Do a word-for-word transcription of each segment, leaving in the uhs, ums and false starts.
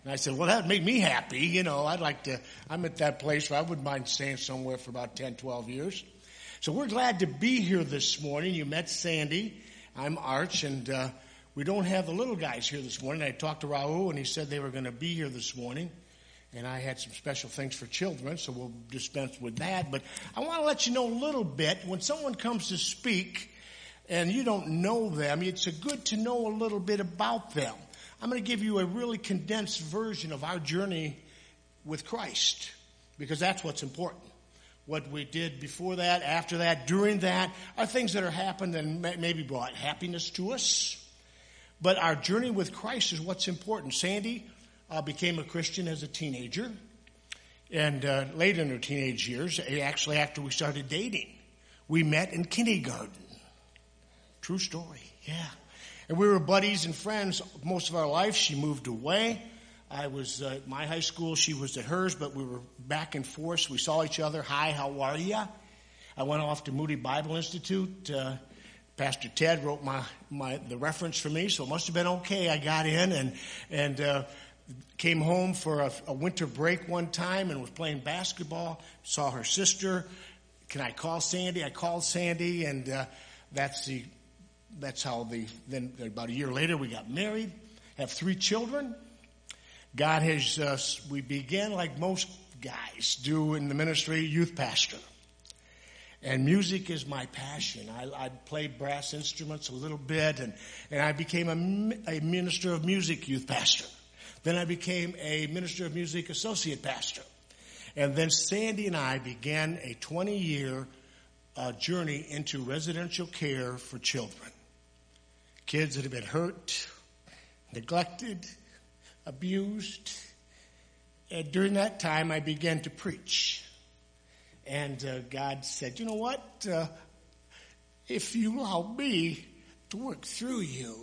And I said, well, that would make me happy. You know, I'd like to, I'm at that place where I wouldn't mind staying somewhere for about ten, twelve years. So we're glad to be here this morning. You met Sandy. I'm Arch, and uh, we don't have the little guys here this morning. I talked to Raul, and he said they were going to be here this morning. And I had some special things for children, so we'll dispense with that. But I want to let you know a little bit. When someone comes to speak and you don't know them, it's a good to know a little bit about them. I'm going to give you a really condensed version of our journey with Christ, because that's what's important. What we did before that, after that, during that, are things that are happened and maybe brought happiness to us. But our journey with Christ is what's important. Sandy uh, became a Christian as a teenager, and uh, late in her teenage years, actually after we started dating. We met in kindergarten. True story, yeah. And we were buddies and friends most of our life. She moved away. I was uh, at my high school. She was at hers, but we were back and forth. We saw each other. Hi, how are you? I went off to Moody Bible Institute. Uh, Pastor Ted wrote my, my the reference for me, so it must have been okay. I got in and and uh, came home for a, a winter break one time and was playing basketball. Saw her sister. Can I call Sandy? I called Sandy, and uh, that's the that's how the then about a year later we got married. Have three children. God has, uh, we began like most guys do in the ministry, youth pastor. And music is my passion. I, I play brass instruments a little bit, and, and I became a, a minister of music youth pastor. Then I became a minister of music associate pastor. And then Sandy and I began a twenty-year uh, journey into residential care for children. Kids that have been hurt, neglected, abused. And during that time, I began to preach. And uh, God said, you know what? Uh, if you allow me to work through you,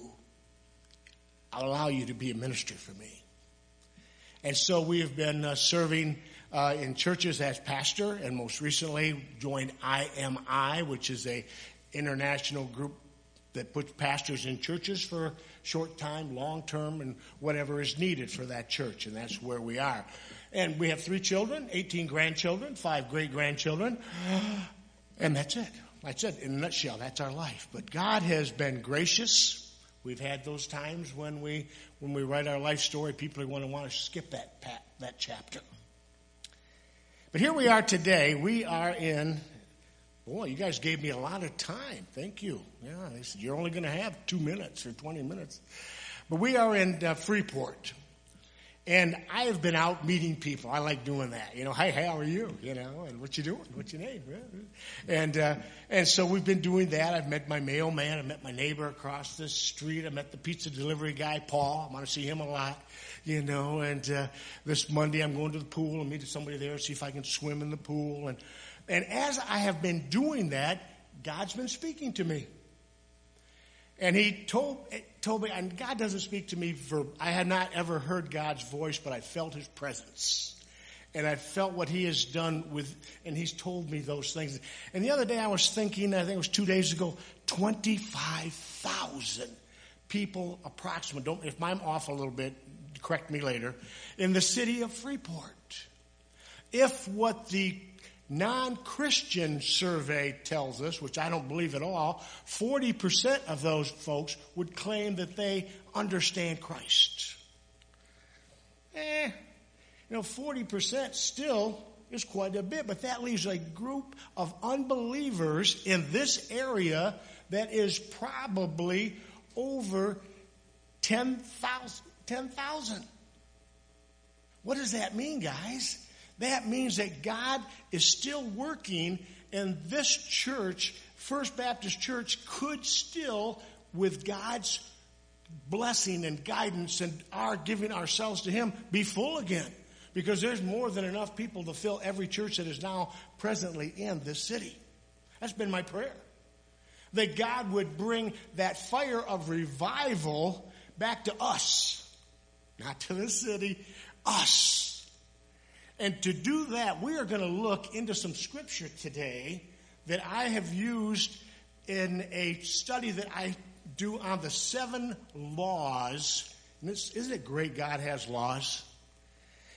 I'll allow you to be a minister for me. And so we have been uh, serving uh, in churches as pastor, and most recently joined I M I, which is a international group that puts pastors in churches for short time, long term, and whatever is needed for that church. And that's where we are. And we have three children, eighteen grandchildren, five great-grandchildren. And that's it. That's it. In a nutshell, that's our life. But God has been gracious. We've had those times when we when we write our life story, people are going to want to skip that that chapter. But here we are today. We are in... Boy, you guys gave me a lot of time. Thank you. Yeah, they said you're only going to have two minutes or twenty minutes. But we are in uh, Freeport. And I have been out meeting people. I like doing that. You know, hey, how are you? You know, and what you doing? What's your name? And uh, and so we've been doing that. I've met my mailman. I met my neighbor across the street. I met the pizza delivery guy, Paul. I want to see him a lot. You know, and uh, this Monday I'm going to the pool and meet somebody there, see if I can swim in the pool. And And as I have been doing that, God's been speaking to me. And he told told me, and God doesn't speak to me for, I had not ever heard God's voice, but I felt his presence. And I felt what he has done with, and he's told me those things. And the other day I was thinking, I think it was two days ago, twenty-five thousand people approximately, don't, if I'm off a little bit, correct me later, in the city of Freeport. If what the non-Christian survey tells us, which I don't believe at all, forty percent of those folks would claim that they understand Christ. Eh, you know, forty percent still is quite a bit, but that leaves a group of unbelievers in this area that is probably over ten thousand. What does that mean, guys? That means that God is still working, and this church, First Baptist Church, could still, with God's blessing and guidance and our giving ourselves to him, be full again. Because there's more than enough people to fill every church that is now presently in this city. That's been my prayer. That God would bring that fire of revival back to us. Not to the city, us. And to do that, we are going to look into some scripture today that I have used in a study that I do on the seven laws. And this, isn't it great God has laws?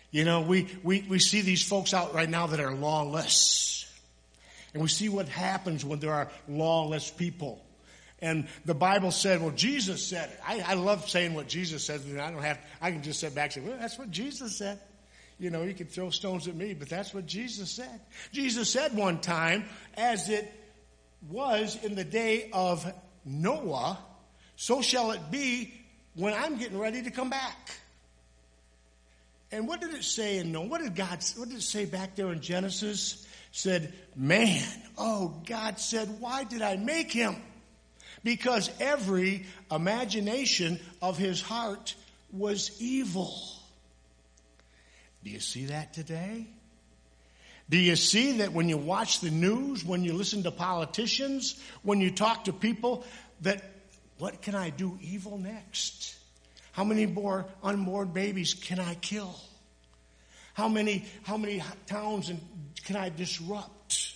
You know, we, we, we see these folks out right now that are lawless. And we see what happens when there are lawless people. And the Bible said, well, Jesus said it. I, I love saying what Jesus said. And I don't have, I can just sit back and say, well, that's what Jesus said. You know, you can throw stones at me, but that's what Jesus said. Jesus said one time, as it was in the day of Noah, so shall it be when I'm getting ready to come back. And what did it say in Noah? What did God, what did it say back there in Genesis? It said, man, oh, God said, why did I make him? Because every imagination of his heart was evil. Do you see that today? Do you see that when you watch the news, when you listen to politicians, when you talk to people, that what can I do evil next? How many more unborn babies can I kill? How many, how many towns can I disrupt?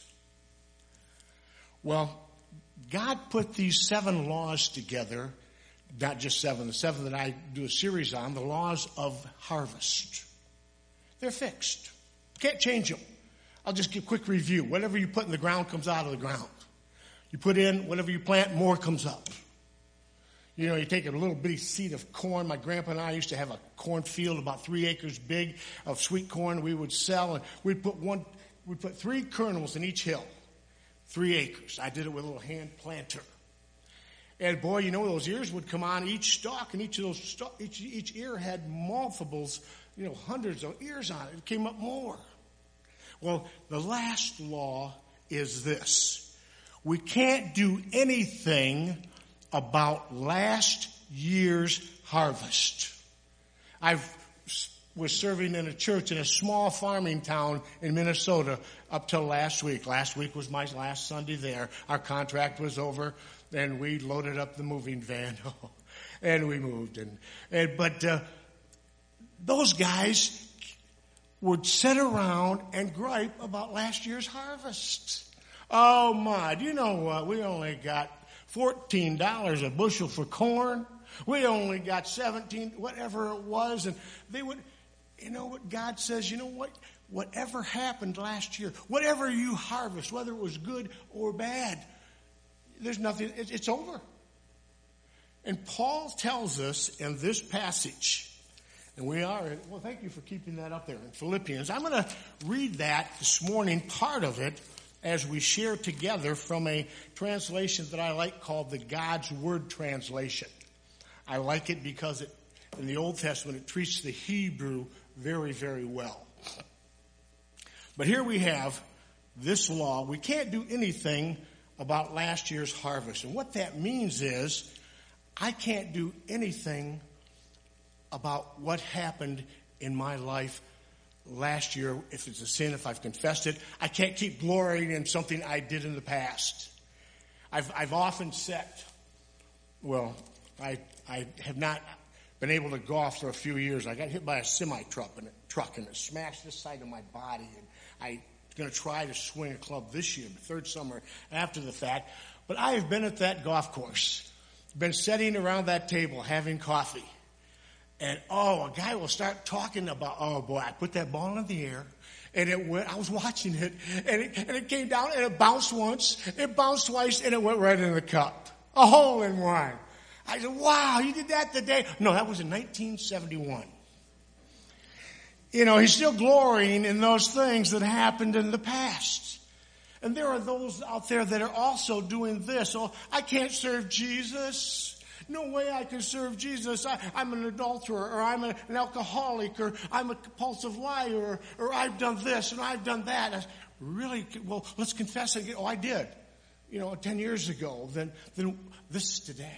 Well, God put these seven laws together, not just seven, the seven that I do a series on, the laws of harvest. They're fixed. Can't change them. I'll just give a quick review. Whatever you put in the ground comes out of the ground. You put in, whatever you plant, more comes up. You know, you take a little bitty seed of corn. My grandpa and I used to have a cornfield about three acres big of sweet corn we would sell, and we'd put one, we'd put three kernels in each hill. Three acres. I did it with a little hand planter. And boy, you know, those ears would come on each stalk, and each of those stalk, each, each ear had multiples, you know, hundreds of ears on it. It came up more. Well, the last law is this. We can't do anything about last year's harvest. I was serving in a church in a small farming town in Minnesota up till last week. Last week was my last Sunday there. Our contract was over, and we loaded up the moving van, and we moved. And, and but uh, those guys would sit around and gripe about last year's harvest. Oh my, do you know what? We only got fourteen dollars a bushel for corn. We only got seventeen, whatever it was. And they would, you know what God says, you know what? Whatever happened last year, whatever you harvest, whether it was good or bad, there's nothing, it's over. And Paul tells us in this passage, and we are, well, thank you for keeping that up there in Philippians. I'm going to read that this morning, part of it, as we share together from a translation that I like called the God's Word translation. I like it because it, in the Old Testament, it treats the Hebrew very, very well. But here we have this law. We can't do anything about last year's harvest. And what that means is I can't do anything about what happened in my life last year. If it's a sin, if I've confessed it, I can't keep glorying in something I did in the past. I've, I've often said, well, I, I have not been able to golf for a few years. I got hit by a semi-truck and, truck and it smashed this side of my body. And I'm going to try to swing a club this year, the third summer after the fact. But I have been at that golf course, been sitting around that table having coffee. And, oh, a guy will start talking about, oh, boy, I put that ball in the air, and it went, I was watching it, and it, and it came down, and it bounced once, it bounced twice, and it went right in the cup. A hole in one. I said, wow, you did that today? No, that was in nineteen seventy-one. You know, he's still glorying in those things that happened in the past. And there are those out there that are also doing this. Oh, I can't serve Jesus. No way I can serve Jesus. I, I'm an adulterer, or I'm a, an alcoholic, or I'm a compulsive liar, or, or I've done this and I've done that. I, really? Well, let's confess it. Oh, I did. You know, ten years ago. Then, then this is today.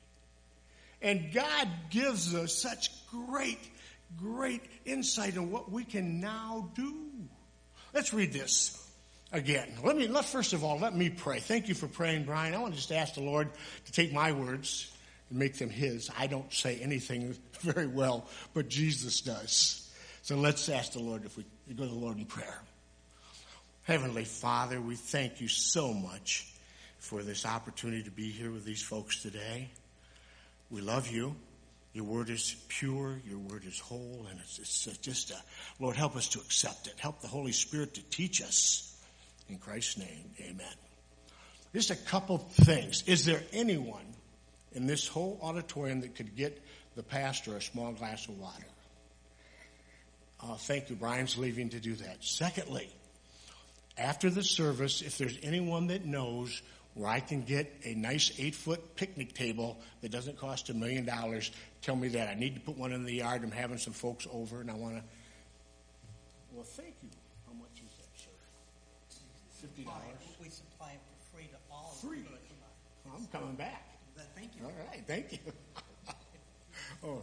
And God gives us such great, great insight in what we can now do. Let's read this again. Let me, let, first of all, let me pray. Thank you for praying, Brian. I want to just ask the Lord to take my words and make them his. I don't say anything very well, but Jesus does. So let's ask the Lord if we go to the Lord in prayer. Heavenly Father, we thank you so much for this opportunity to be here with these folks today. We love you. Your word is pure. Your word is whole. And it's, it's just, a, Lord, help us to accept it. Help the Holy Spirit to teach us. In Christ's name, amen. Just a couple things. Is there anyone in this whole auditorium that could get the pastor a small glass of water? Uh, thank you. Brian's leaving to do that. Secondly, after the service, if there's anyone that knows where I can get a nice eight-foot picnic table that doesn't cost a million dollars, tell me that. I need to put one in the yard. I'm having some folks over, and I want to. Well, thank you. How much is that, sir? Fifty dollars. We supply it for free to all. Free. I'm coming back. Thank you. All right. Thank you. Oh.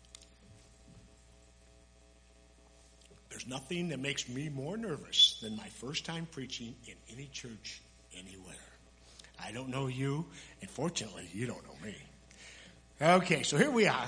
There's nothing that makes me more nervous than my first time preaching in any church anywhere. I don't know you, and fortunately, you don't know me. Okay, so here we are.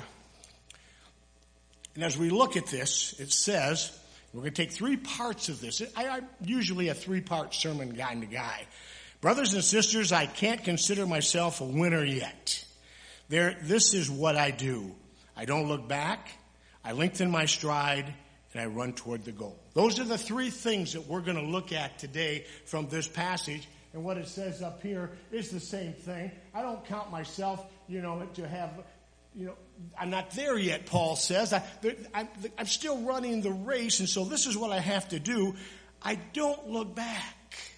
And as we look at this, it says, we're going to take three parts of this. I, I'm usually a three-part sermon kind of guy. Brothers and sisters, I can't consider myself a winner yet. There, this is what I do. I don't look back. I lengthen my stride, and I run toward the goal. Those are the three things that we're going to look at today from this passage. And what it says up here is the same thing. I don't count myself, you know, to have, you know, I'm not there yet, Paul says. I, I'm, I'm still running the race, and so this is what I have to do. I don't look back.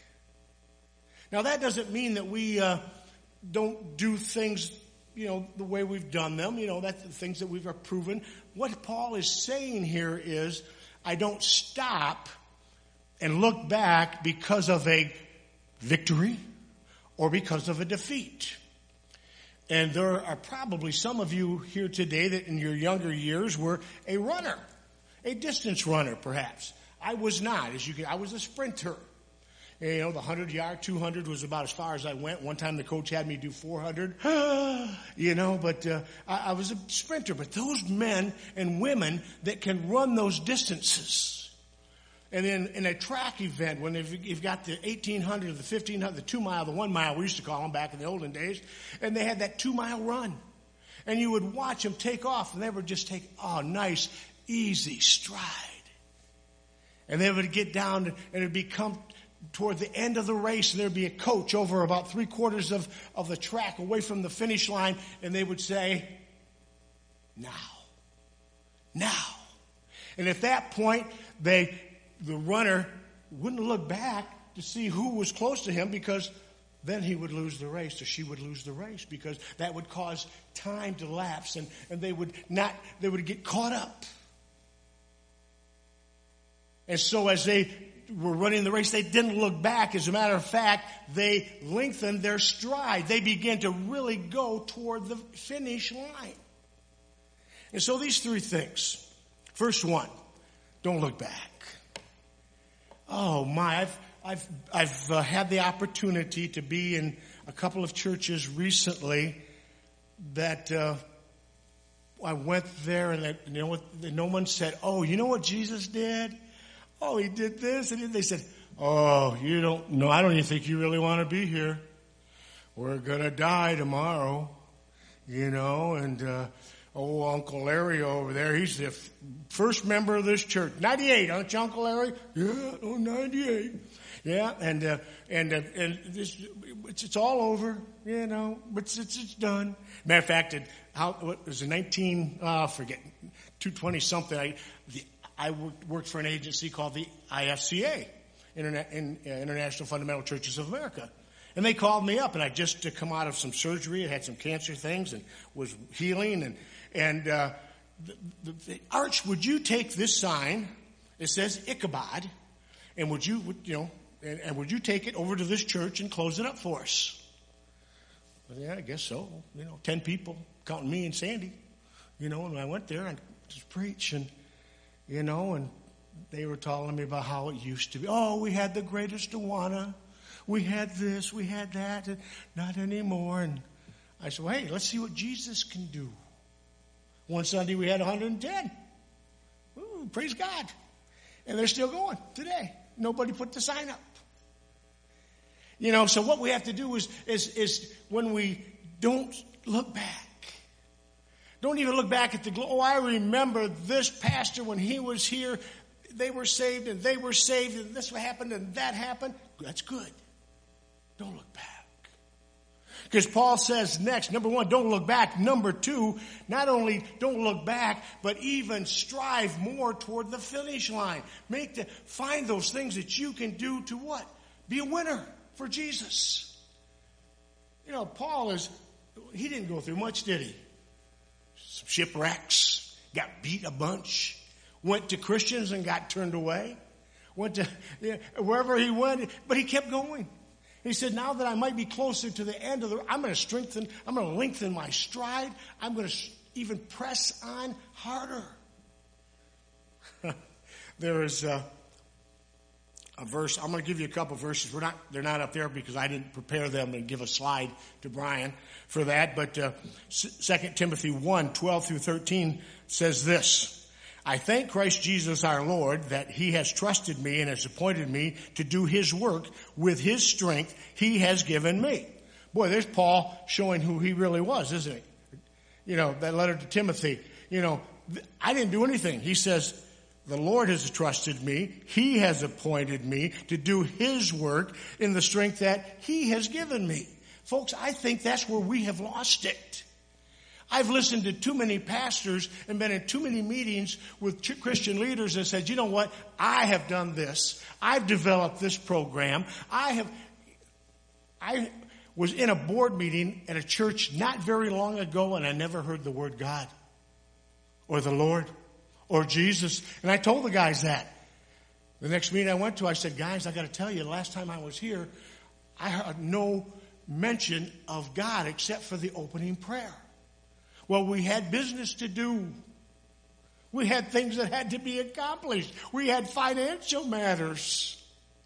Now, that doesn't mean that we uh, don't do things, you know, the way we've done them. You know, that's the things that we've proven. What Paul is saying here is, I don't stop and look back because of a victory or because of a defeat. And there are probably some of you here today that in your younger years were a runner, a distance runner perhaps. I was not. As you can, I was a sprinter. You know, the hundred yard, two hundred was about as far as I went. One time the coach had me do four hundred, you know, but uh, I, I was a sprinter. But those men and women that can run those distances. And then in a track event, when you've got the eighteen hundred, the fifteen hundred, the two mile, the one mile, we used to call them back in the olden days, and they had that two mile run. And you would watch them take off, and they would just take, oh, nice, easy stride. And they would get down, and it would become toward the end of the race, and there'd be a coach over about three quarters of, of the track away from the finish line, and they would say, now, now. And at that point, they, the runner wouldn't look back to see who was close to him, because then he would lose the race, or she would lose the race, because that would cause time to lapse, and, and they would not, they would get caught up. And so as they were running the race, they didn't look back. As a matter of fact, they lengthened their stride. They began to really go toward the finish line. And so these three things. First one, don't look back. Oh my, I've I've I've uh, had the opportunity to be in a couple of churches recently that uh, I went there, and that, you know what, no one said, "Oh, you know what Jesus did? Oh, he did this," and they said, "Oh, you don't know. I don't even think you really want to be here. We're gonna die tomorrow, you know." And uh, oh, Uncle Larry over there, he's the f- first member of this church. ninety-eight, aren't you, Uncle Larry? Yeah, oh, ninety-eight. Yeah, and uh, and uh, and this, it's, it's all over, you know. But it's it's, it's done. Matter of fact, it, how what was it? nineteen? Uh, forget two twenty something. I the. I worked for an agency called the I F C A, Interna- in, uh, International Fundamental Churches of America. And they called me up, and I just to come out of some surgery. I had some cancer things and was healing. And, and uh, the, the, the Arch, would you take this sign? It says Ichabod. And would you, would, you know, and, and would you take it over to this church and close it up for us? Well, yeah, I guess so. You know, ten people, counting me and Sandy. You know, and I went there and just preach, and you know, and they were telling me about how it used to be. Oh, we had the greatest Awana. We had this, we had that, and not anymore. And I said, well, hey, let's see what Jesus can do. One Sunday we had one hundred ten. Ooh, praise God. And they're still going today. Nobody put the sign up. You know, so what we have to do is, is, is when we don't look back, Don't even look back at the, oh, I remember this pastor when he was here. They were saved and they were saved and this happened and that happened. That's good. Don't look back. Because Paul says next, number one, don't look back. Number two, not only don't look back, but even strive more toward the finish line. Make the, find those things that you can do to what? Be a winner for Jesus. You know, Paul is, he didn't go through much, did he? Some shipwrecks, got beat a bunch, went to Christians and got turned away, went to yeah, wherever he went, but he kept going. He said, now that I might be closer to the end of the, I'm going to strengthen, I'm going to lengthen my stride. I'm going to even press on harder. There is a, a verse, I'm going to give you a couple verses. We're not, they're not up there because I didn't prepare them and give a slide to Brian for that. But uh, Second Timothy one, twelve through thirteen says this. I thank Christ Jesus our Lord that he has trusted me and has appointed me to do his work with his strength he has given me. Boy, there's Paul showing who he really was, isn't he? You know, that letter to Timothy, you know, I didn't do anything. He says, the Lord has trusted me. He has appointed me to do his work in the strength that he has given me. Folks, I think that's where we have lost it. I've listened to too many pastors and been in too many meetings with Christian leaders that said, you know what, I have done this. I've developed this program. I have, I was in a board meeting at a church not very long ago and I never heard the word God or the Lord or Jesus. And I told the guys that. The next meeting I went to, I said, guys, I got to tell you, the last time I was here, I heard no mention of God except for the opening prayer. Well, we had business to do. We had things that had to be accomplished. We had financial matters.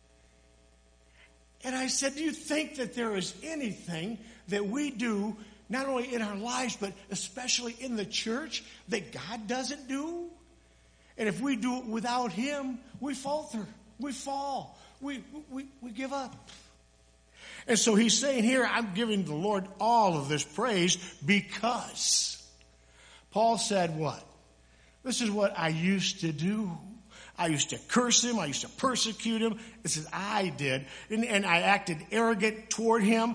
And I said, do you think that there is anything that we do, not only in our lives, but especially in the church, that God doesn't do? And if we do it without him, we falter. We fall. We, we, we give up. And so he's saying here, I'm giving the Lord all of this praise because Paul said what? This is what I used to do. I used to curse him. I used to persecute him. This is I did. And, and I acted arrogant toward him.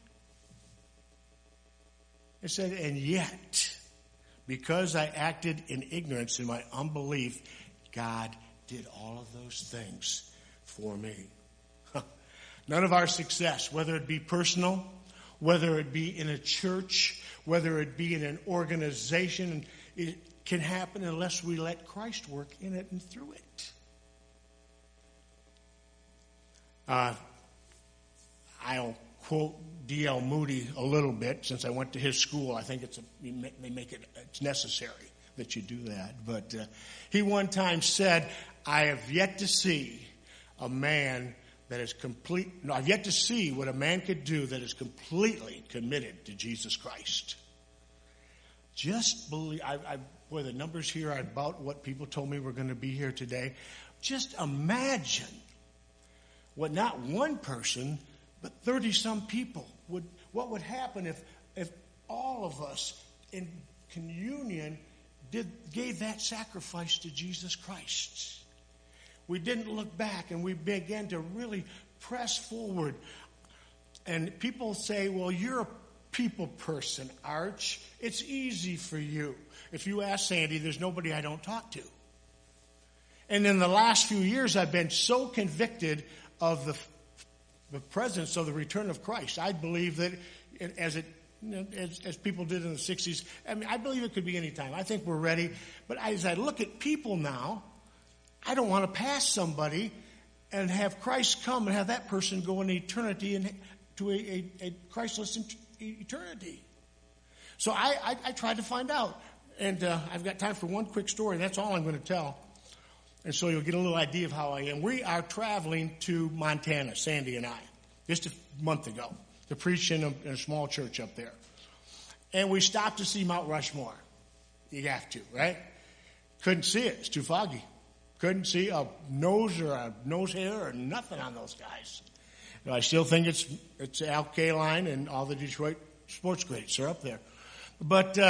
He said, and yet, because I acted in ignorance in my unbelief, God did all of those things for me. None of our success, whether it be personal, whether it be in a church, whether it be in an organization, it can happen unless we let Christ work in it and through it. Uh, I'll quote D L Moody a little bit since I went to his school. I think it's a, they make it it's necessary that you do that. But uh, he one time said, "I have yet to see a man." That is complete. No, I've yet to see what a man could do that is completely committed to Jesus Christ. Just believe. I, I, boy, the numbers here are about what people told me were going to be here today. Just imagine what not one person, but thirty some people would. What would happen if if all of us in communion did gave that sacrifice to Jesus Christ? We didn't look back and we began to really press forward. And people say, well, you're a people person, Arch. It's easy for you. If you ask Sandy, there's nobody I don't talk to. And in the last few years, I've been so convicted of the, the presence of the return of Christ. I believe that it, as it as, as people did in the sixties, I mean, I believe it could be any time. I think we're ready. But as I look at people now, I don't want to pass somebody and have Christ come and have that person go in eternity and to a, a, a Christless eternity. So I, I, I tried to find out. And uh, I've got time for one quick story. That's all I'm going to tell. And so you'll get a little idea of how I am. We are traveling to Montana, Sandy and I, just a month ago, to preach in a, in a small church up there. And we stopped to see Mount Rushmore. You have to, right? Couldn't see it. It's too foggy. Couldn't see a nose or a nose hair or nothing on those guys. You know, I still think it's it's Al Kaline and all the Detroit sports greats are up there. But uh,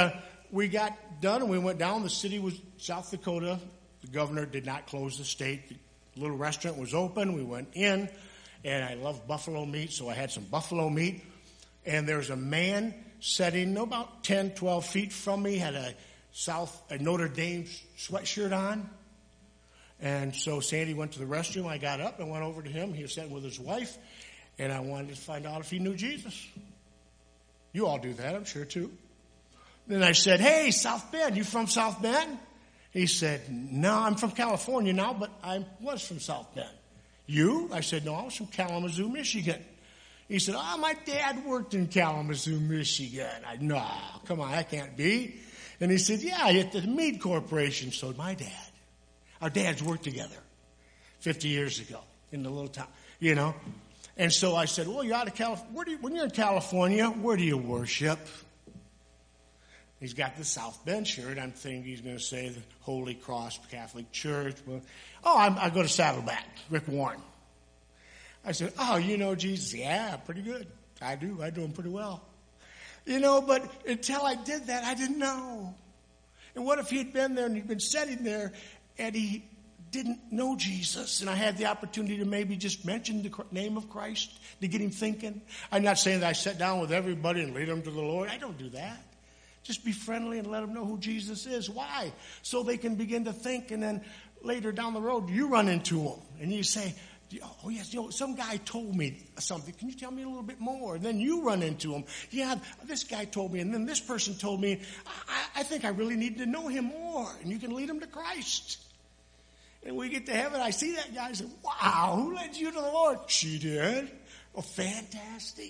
we got done and we went down. The city was South Dakota. The governor did not close the state. The little restaurant was open. We went in, and I love buffalo meat, so I had some buffalo meat. And there's a man sitting about ten, twelve feet from me, had a South a Notre Dame sweatshirt on. And so Sandy went to the restroom. I got up and went over to him. He was sitting with his wife, and I wanted to find out if he knew Jesus. You all do that, I'm sure, too. Then I said, hey, South Bend, you from South Bend? He said, no, I'm from California now, but I was from South Bend. You? I said, no, I was from Kalamazoo, Michigan. He said, oh, my dad worked in Kalamazoo, Michigan. I no, come on, that can't be. And he said, yeah, at the Mead Corporation. So did my dad. Our dads worked together fifty years ago in the little town, you know. And so I said, well, you're out of California. Where do you, when you're in California, where do you worship? He's got the South Bend shirt. I'm thinking he's going to say the Holy Cross Catholic Church. Well, oh, I'm, I go to Saddleback, Rick Warren. I said, oh, you know Jesus? Yeah, pretty good. I do. I do him pretty well. You know, but until I did that, I didn't know. And what if he'd been there and he'd been sitting there and he didn't know Jesus, and I had the opportunity to maybe just mention the name of Christ to get him thinking? I'm not saying that I sit down with everybody and lead them to the Lord. I don't do that. Just be friendly and let them know who Jesus is. Why? So they can begin to think, and then later down the road, you run into them, and you say, oh, yes, you know, some guy told me something. Can you tell me a little bit more? And then you run into him. Yeah, this guy told me, and then this person told me. I, I think I really need to know him more, and you can lead him to Christ. And we get to heaven, I see that guy, I say, wow, who led you to the Lord? She did. Oh, fantastic.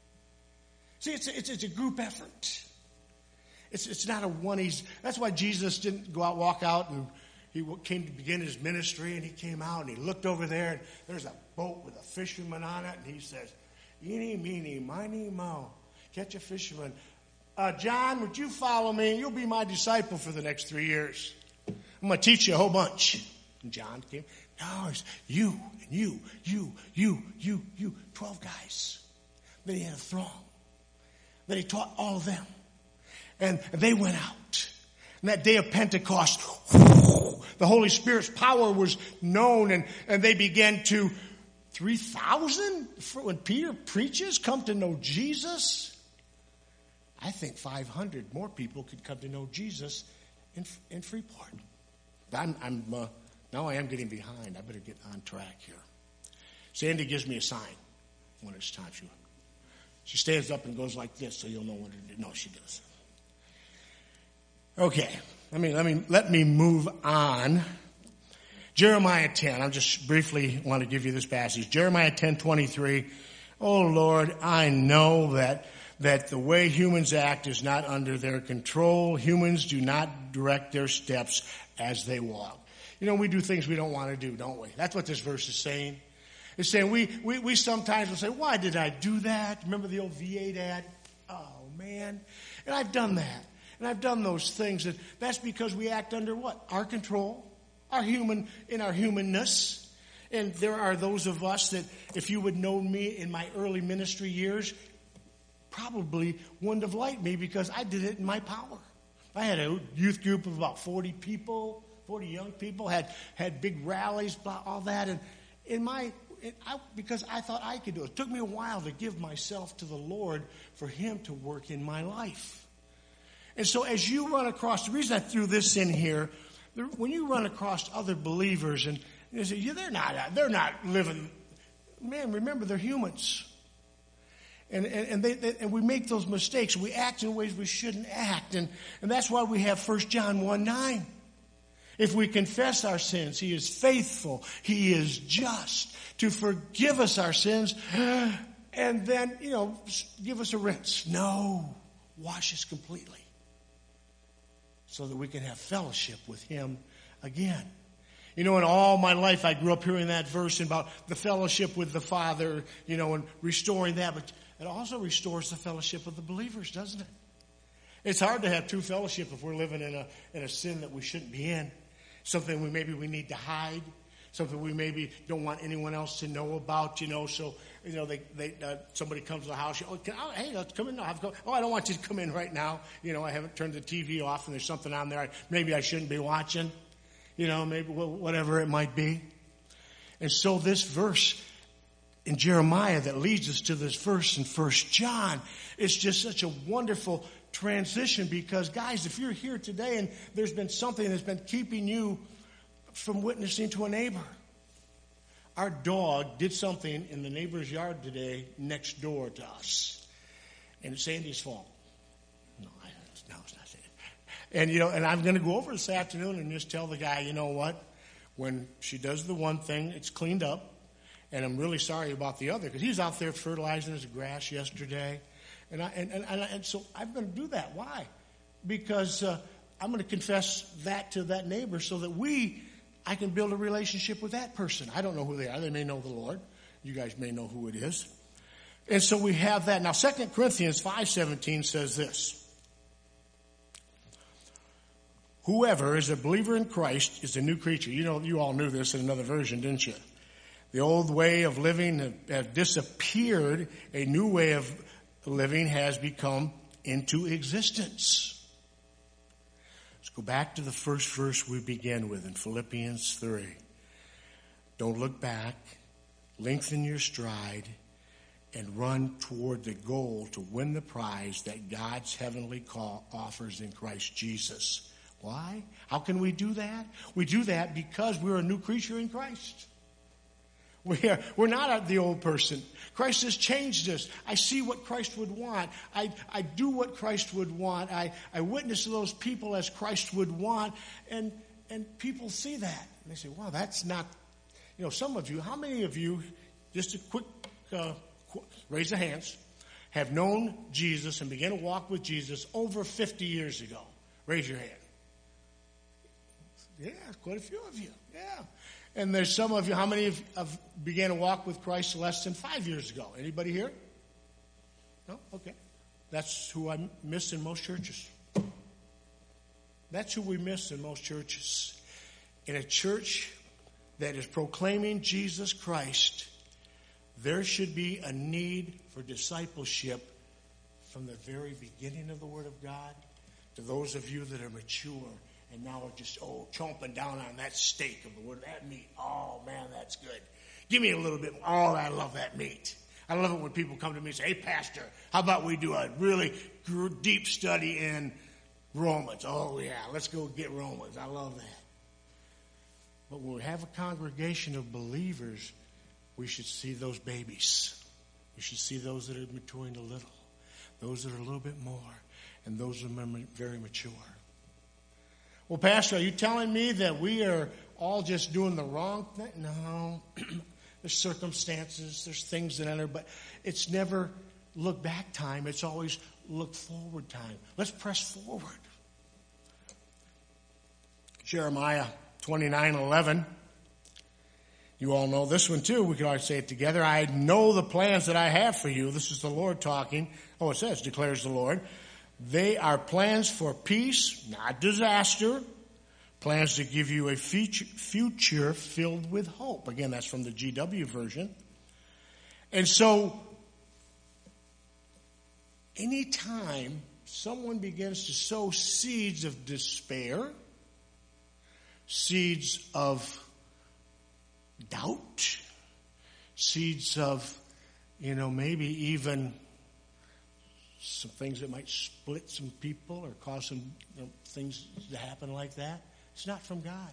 See, it's a, it's, it's a group effort. It's, it's not a one-ease. That's why Jesus didn't go out, walk out, and he came to begin his ministry, and he came out, and he looked over there, and there's a boat with a fisherman on it, and he says, eeny, meeny, miny, moe, catch a fisherman. Uh, John, would you follow me? You'll be my disciple for the next three years. I'm going to teach you a whole bunch. And John came. No, it's you, and you, you, you, you, you, twelve guys. Then he had a throng. Then he taught all of them. And they went out. And that day of Pentecost, whoo, the Holy Spirit's power was known, and, and they began to, three thousand? When Peter preaches, come to know Jesus? I think five hundred more people could come to know Jesus in, in Freeport. I'm, I'm uh, now I am getting behind. I better get on track here. Sandy gives me a sign when it's time. She, she stands up and goes like this, so you'll know what it is. No, she does. Okay, let me let me let me move on. Jeremiah ten. I just briefly want to give you this passage. Jeremiah ten twenty-three. Oh Lord, I know that that the way humans act is not under their control. Humans do not direct their steps as they walk. You know, we do things we don't want to do, don't we? That's what this verse is saying. It's saying we we, we sometimes will say, why did I do that? Remember the old V eight ad? Oh man, and I've done that. And I've done those things. And that's because we act under what? Our control. Our human, in our humanness. And there are those of us that, if you would know me in my early ministry years, probably wouldn't have liked me because I did it in my power. I had a youth group of about forty people, forty young people, had, had big rallies, blah, all that. And in my, it, I, because I thought I could do it. It took me a while to give myself to the Lord for Him to work in my life. And so as you run across, the reason I threw this in here, when you run across other believers and you say, yeah, they're not, they're not living, man, remember they're humans. And, and, and, they, they, and we make those mistakes. We act in ways we shouldn't act. And, and that's why we have First John one nine. If we confess our sins, He is faithful. He is just to forgive us our sins and then, you know, give us a rinse. No, wash us completely, so that we can have fellowship with Him again. You know, in all my life, I grew up hearing that verse about the fellowship with the Father, you know, and restoring that. But it also restores the fellowship of the believers, doesn't it? It's hard to have true fellowship if we're living in a in a sin that we shouldn't be in, something we maybe we need to hide, something we maybe don't want anyone else to know about, you know, so, you know, they, they, uh, somebody comes to the house, oh, can, oh, hey, let's come in now. Oh, I don't want you to come in right now. You know, I haven't turned the T V off and there's something on there I, maybe I shouldn't be watching, you know, maybe whatever it might be. And so this verse in Jeremiah that leads us to this verse in First John, it's just such a wonderful transition because, guys, if you're here today and there's been something that's been keeping you from witnessing to a neighbor. Our dog did something in the neighbor's yard today next door to us. And it's Sandy's fault. No, I, no it's not Sandy. And, you know, and I'm going to go over this afternoon and just tell the guy, you know what? When she does the one thing, it's cleaned up. And I'm really sorry about the other because he was out there fertilizing his grass yesterday. And, I, and, and, and, and so I'm going to do that. Why? Because uh, I'm going to confess that to that neighbor so that we, I can build a relationship with that person. I don't know who they are. They may know the Lord. You guys may know who it is. And so we have that. Now, Second Corinthians five seventeen says this. Whoever is a believer in Christ is a new creature. You know, you all knew this in another version, didn't you? The old way of living has disappeared. A new way of living has become into existence. Let's go back to the first verse we began with in Philippians three. Don't look back. Lengthen your stride and run toward the goal to win the prize that God's heavenly call offers in Christ Jesus. Why? How can we do that? We do that because we're a new creature in Christ. We are, we're not the old person. Christ has changed us. I see what Christ would want. I, I do what Christ would want. I, I witness to those people as Christ would want. And, and people see that. And they say, wow, that's not, you know, some of you, how many of you, just a quick, uh, qu- raise the hands, have known Jesus and began to walk with Jesus over fifty years ago? Raise your hand. Yeah, quite a few of you. Yeah. And there's some of you, how many of you have began to walk with Christ less than five years ago? Anybody here? No? Okay. That's who I miss in most churches. That's who we miss in most churches. In a church that is proclaiming Jesus Christ, there should be a need for discipleship from the very beginning of the Word of God to those of you that are mature and now are just, oh, chomping down on that steak of the Word, that meat. Oh, man, that's good. Give me a little bit. Oh, I love that meat. I love it when people come to me and say, hey, Pastor, how about we do a really deep study in Romans? Oh, yeah, let's go get Romans. I love that. But when we have a congregation of believers, we should see those babies. We should see those that are maturing a little, those that are a little bit more, and those that are very mature. Well, Pastor, are you telling me that we are all just doing the wrong thing? No. There's circumstances, there's things that enter, but it's never look back time. It's always look forward time. Let's press forward. Jeremiah twenty-nine eleven. You all know this one too. We can always say it together. I know the plans that I have for you. This is the Lord talking. Oh, it says, declares the Lord. They are plans for peace, not disaster. Plans to give you a future, future filled with hope. Again, that's from the G W version. And so, anytime someone begins to sow seeds of despair, seeds of doubt, seeds of, you know, maybe even some things that might split some people or cause some, you know, things to happen like that. It's not from God.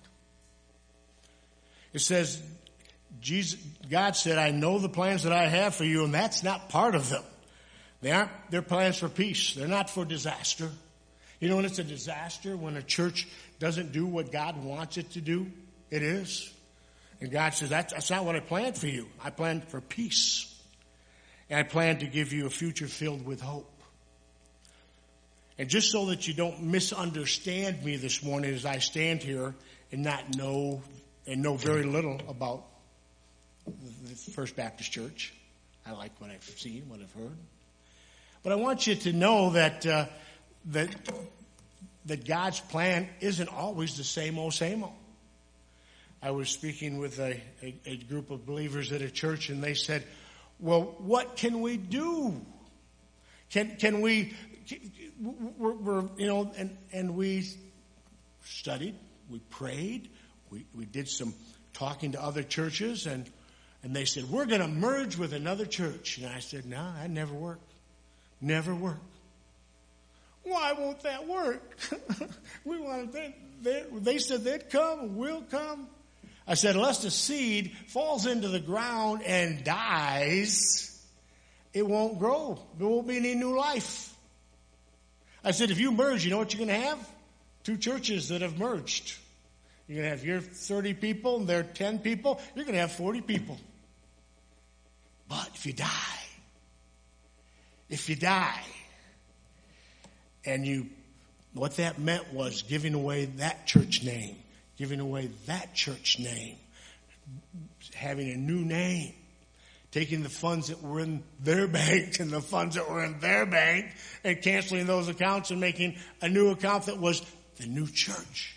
It says, Jesus, God said, I know the plans that I have for you, and that's not part of them. They aren't, they're plans for peace. They're not for disaster. You know when it's a disaster? When a church doesn't do what God wants it to do? It is. And God says, that's, that's not what I planned for you. I planned for peace. And I planned to give you a future filled with hope. And just so that you don't misunderstand me this morning as I stand here and not know and know very little about the First Baptist Church. I like what I've seen, what I've heard. But I want you to know that uh, that that God's plan isn't always the same old, same old. I was speaking with a, a, a group of believers at a church, and they said, well, what can we do? Can can we, we're, we're, you know, and, and we studied, we prayed, we, we did some talking to other churches, and, and they said, we're going to merge with another church. And I said, no, that never work. Never work. Why won't that work? we wanted that. They, they said they'd come, we'll come. I said, unless the seed falls into the ground and dies, it won't grow. There won't be any new life. I said, if you merge, you know what you're going to have? Two churches that have merged. You're going to have your thirty people and their ten people. You're going to have forty people. But if you die, if you die, and you, what that meant was giving away that church name, giving away that church name, having a new name, taking the funds that were in their bank and the funds that were in their bank and canceling those accounts and making a new account that was the new church.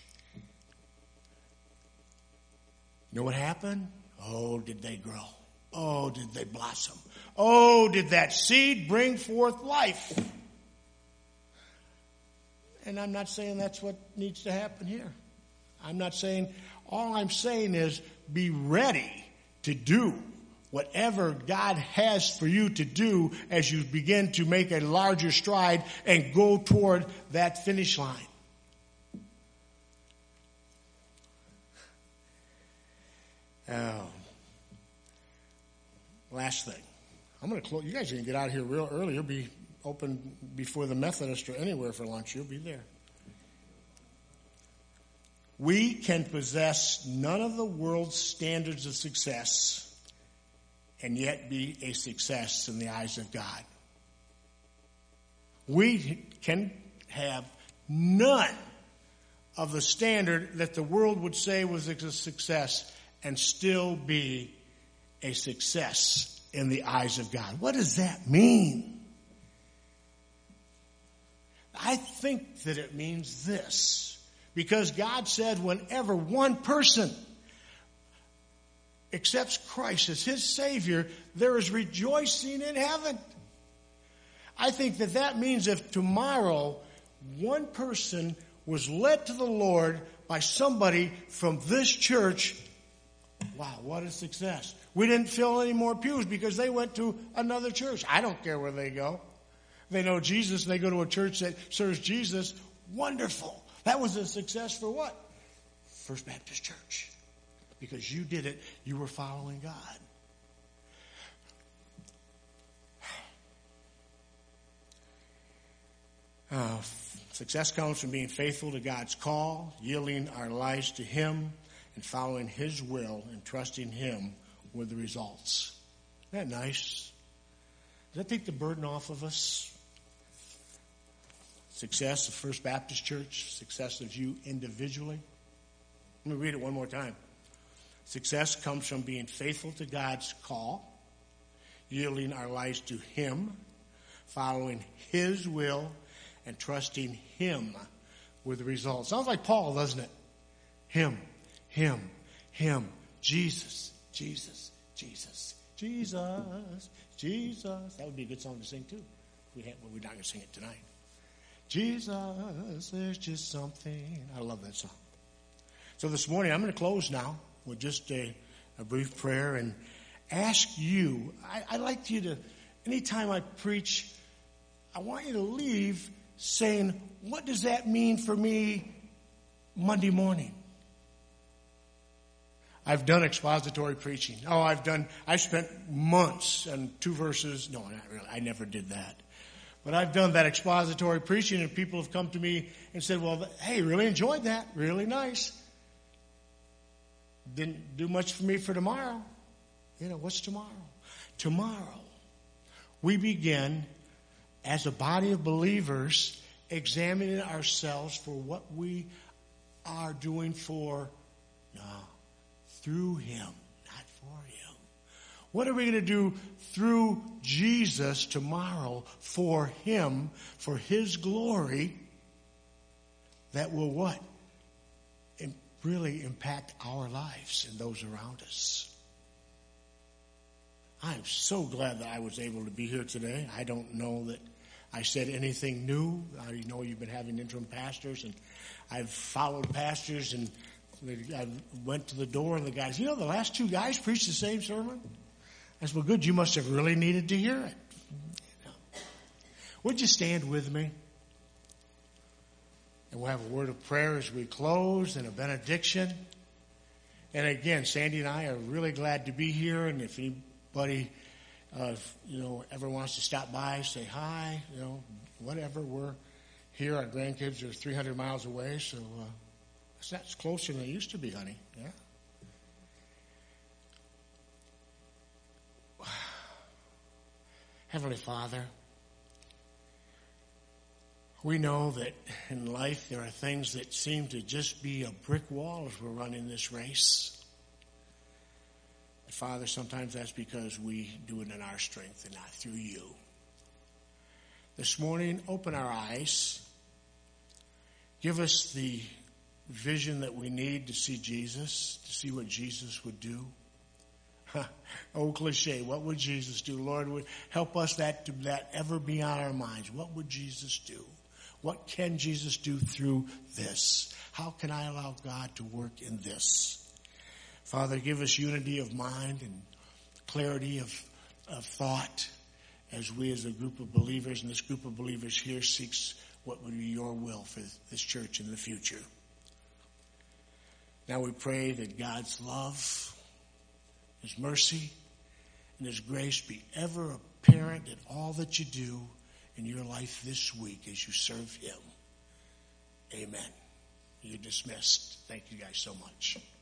You know what happened? Oh, did they grow? Oh, did they blossom? Oh, did that seed bring forth life? And I'm not saying that's what needs to happen here. I'm not saying, all I'm saying is be ready to do whatever God has for you to do as you begin to make a larger stride and go toward that finish line. Oh. Last thing. I'm going to close. You guys are going to get out of here real early. You'll be open before the Methodist or anywhere for lunch. You'll be there. We can possess none of the world's standards of success and yet be a success in the eyes of God. We can have none of the standard that the world would say was a success and still be a success in the eyes of God. What does that mean? I think that it means this. Because God said whenever one person accepts Christ as his Savior, there is rejoicing in heaven. I think that that means if tomorrow one person was led to the Lord by somebody from this church, wow, what a success. We didn't fill any more pews because they went to another church. I don't care where they go. They know Jesus and they go to a church that serves Jesus. Wonderful. That was a success for what? First Baptist Church. Because you did it. You were following God. Uh, success comes from being faithful to God's call, yielding our lives to Him, and following His will and trusting Him with the results. Isn't that nice? Does that take the burden off of us? Success of First Baptist Church, success of you individually. Let me read it one more time. Success comes from being faithful to God's call, yielding our lives to Him, following His will, and trusting Him with the results. Sounds like Paul, doesn't it? Him, Him, Him, Jesus, Jesus, Jesus, Jesus, Jesus. That would be a good song to sing too. We had, well, we're not going to sing it tonight. Jesus, there's just something. I love that song. So this morning, I'm going to close now with just a, a brief prayer and ask you, I, I'd like you to, anytime I preach, I want you to leave saying, what does that mean for me Monday morning? I've done expository preaching. Oh, I've done, I spent months and two verses. No, not really. I never did that. But I've done that expository preaching, and people have come to me and said, well, hey, really enjoyed that. Really nice. Didn't do much for me for tomorrow. You know, what's tomorrow? Tomorrow, we begin, as a body of believers, examining ourselves for what we are doing for, no, through Him, not for Him. What are we going to do through Jesus tomorrow for Him, for His glory, that will what? really impact our lives and those around us. I'm so glad that I was able to be here today. I don't know that I said anything new. I know you've been having interim pastors, and I've followed pastors, and I went to the door, and the guys, you know, the last two guys preached the same sermon. I said, well, good, you must have really needed to hear it. You know. Would you stand with me? And we'll have a word of prayer as we close and a benediction. And again, Sandy and I are really glad to be here, and if anybody Uh, if, you know, ever wants to stop by, say hi, you know, whatever. We're here. Our grandkids are three hundred miles away, so uh, that's closer than it used to be, honey. Yeah. Heavenly Father, we know that in life there are things that seem to just be a brick wall as we're running this race. Father, sometimes that's because we do it in our strength and not through you. This morning, open our eyes. Give us the vision that we need to see Jesus, to see what Jesus would do. Oh, cliche, what would Jesus do? Lord, would help us that to that ever be on our minds. What would Jesus do? What can Jesus do through this? How can I allow God to work in this? Father, give us unity of mind and clarity of, of thought as we as a group of believers, and this group of believers here seeks what would be your will for this church in the future. Now we pray that God's love, His mercy, and His grace be ever apparent in all that you do in your life this week as you serve Him. Amen. You're dismissed. Thank you guys so much.